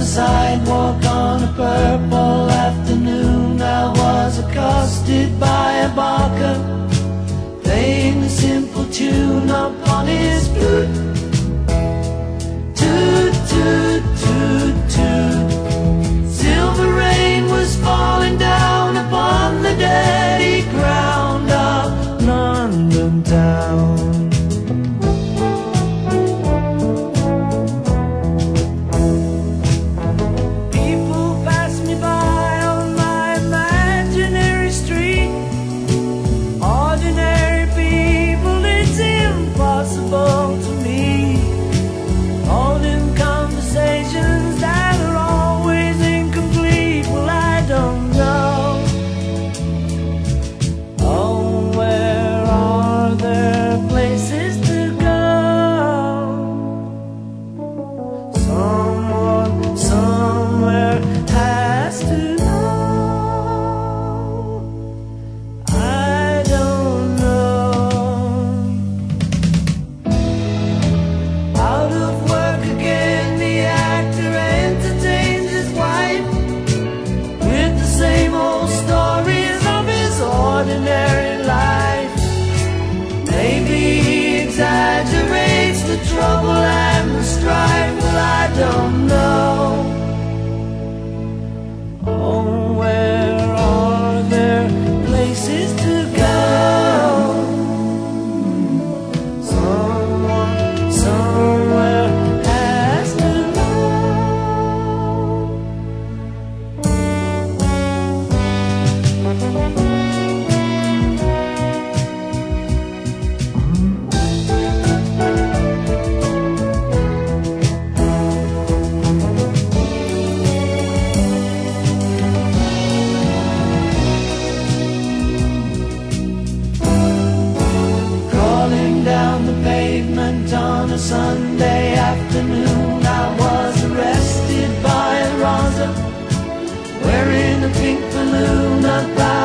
sidewalk on a purple afternoon, I was accosted by a barker playing a simple tune upon his flute. Toot, toot, toot, toot. Silver rain was falling down upon the dirty ground of London town. Trouble and the strife, well, I don't know. Oh, where are there places to go? Someone, somewhere has to down the pavement on a Sunday afternoon, I was arrested by a Rosa wearing a pink balloon.